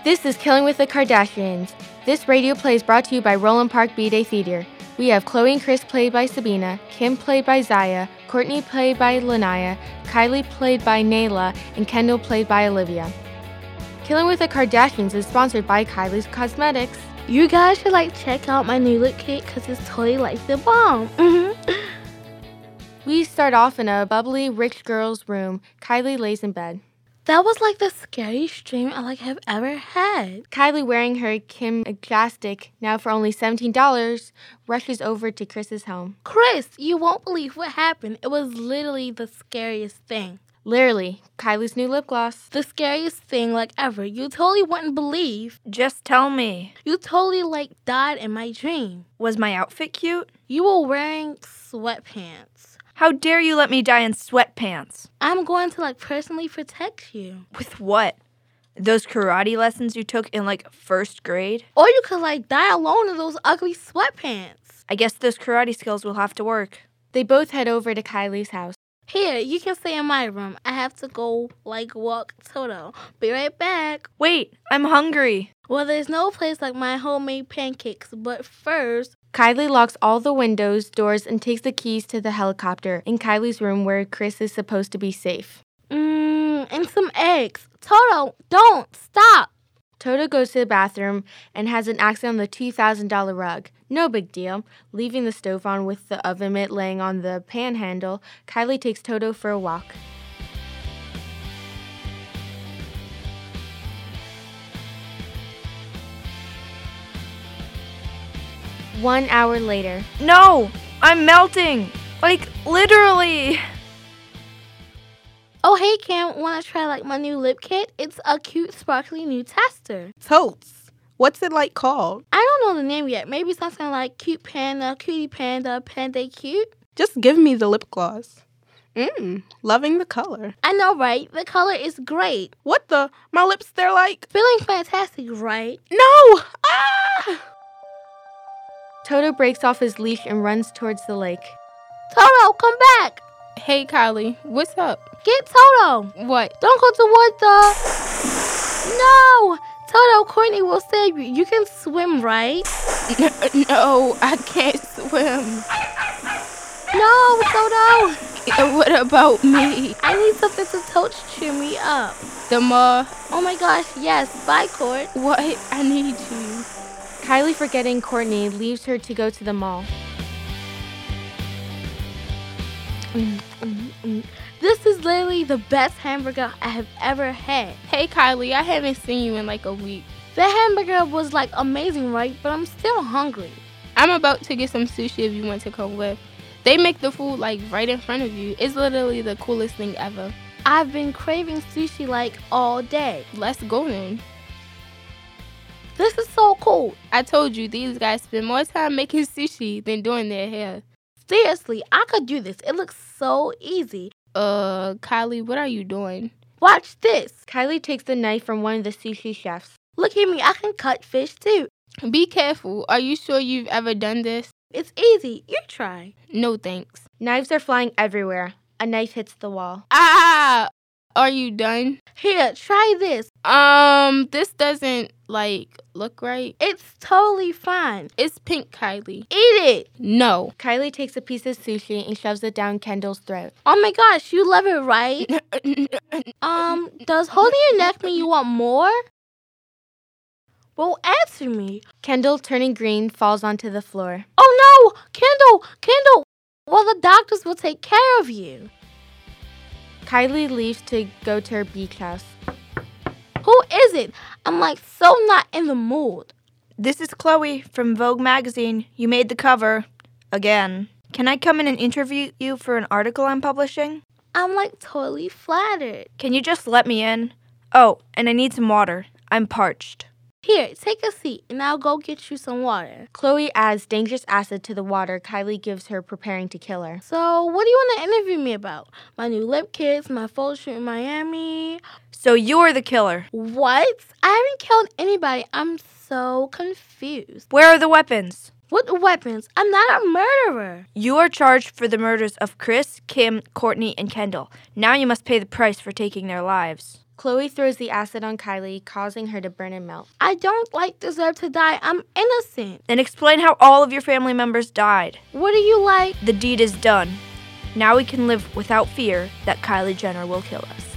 This is Killing with the Kardashians. This radio play is brought to you by Roland Park B-Day Theater. We have Chloe and Chris played by Sabina, Kim played by Zaya, Courtney played by Lanaya, Kylie played by Nayla, and Kendall played by Olivia. Killing with the Kardashians is sponsored by Kylie's Cosmetics. You guys should check out my new lip kit because it's totally the bomb. We start off in a bubbly, rich girl's room. Kylie lays in bed. That was the scariest dream I have ever had. Kylie, wearing her Kim Elastic, now for only $17, rushes over to Chris's home. Chris, you won't believe what happened. It was literally the scariest thing. Literally, Kylie's new lip gloss. The scariest thing ever. You totally wouldn't believe. Just tell me. You totally died in my dream. Was my outfit cute? You were wearing sweatpants. How dare you let me die in sweatpants? I'm going to personally protect you. With what? Those karate lessons you took in first grade? Or you could die alone in those ugly sweatpants. I guess those karate skills will have to work. They both head over to Kylie's house. Here, you can stay in my room. I have to go walk Toto. Be right back. Wait, I'm hungry. Well, there's no place like my homemade pancakes, but first... Kylie locks all the windows, doors, and takes the keys to the helicopter in Kylie's room where Chris is supposed to be safe. And some eggs. Toto, don't! Stop! Toto goes to the bathroom and has an accident on the $2,000 rug. No big deal. Leaving the stove on with the oven mitt laying on the pan handle, Kylie takes Toto for a walk. One hour later. No! I'm melting! Literally! Oh, hey, Cam. Want to try, my new lip kit? It's a cute, sparkly new tester. Totes. What's it called? I don't know the name yet. Maybe something like Cute Panda, Cutie Panda, Panda Cute. Just give me the lip gloss. Loving the color. I know, right? The color is great. What the? My lips, they're Feeling fantastic, right? No! Ah! Toto breaks off his leash and runs towards the lake. Toto, come back! Hey, Kylie, what's up? Get Toto! What? Don't go toward the... No! Toto, Courtney will save you. You can swim, right? No, I can't swim. No, Toto! What about me? I need something to cheer me up. The mall? Oh my gosh, yes. Bye, Court. What? I need you. Kylie, forgetting Courtney, leaves her to go to the mall. This is literally the best hamburger I have ever had. Hey, Kylie, I haven't seen you in a week. The hamburger was amazing, right? But I'm still hungry. I'm about to get some sushi if you want to come with. They make the food right in front of you. It's literally the coolest thing ever. I've been craving sushi all day. Let's go then. This is so cool. I told you these guys spend more time making sushi than doing their hair. Seriously, I could do this. It looks so easy. Kylie, what are you doing? Watch this. Kylie takes the knife from one of the sushi chefs. Look at me. I can cut fish too. Be careful. Are you sure you've ever done this? It's easy. You try. No thanks. Knives are flying everywhere. A knife hits the wall. Ah! Are you done? Here, try this. This doesn't, look right. It's totally fine. It's pink, Kylie. Eat it. No. Kylie takes a piece of sushi and shoves it down Kendall's throat. Oh my gosh, you love it, right? Does holding your neck mean you want more? Well, answer me. Kendall, turning green, falls onto the floor. Oh no! Kendall! Well, the doctors will take care of you. Kylie leaves to go to her beach house. Who is it? I'm so not in the mood. This is Chloe from Vogue magazine. You made the cover. Again. Can I come in and interview you for an article I'm publishing? I'm totally flattered. Can you just let me in? Oh, and I need some water. I'm parched. Here, take a seat, and I'll go get you some water. Chloe adds dangerous acid to the water Kylie gives her, preparing to kill her. So, what do you want to interview me about? My new lip kits, my photo shoot in Miami? So you're the killer. What? I haven't killed anybody. I'm so confused. Where are the weapons? What weapons? I'm not a murderer. You are charged for the murders of Chris, Kim, Courtney, and Kendall. Now you must pay the price for taking their lives. Chloe throws the acid on Kylie, causing her to burn and melt. I don't deserve to die. I'm innocent. Then explain how all of your family members died. What do you like? The deed is done. Now we can live without fear that Kylie Jenner will kill us.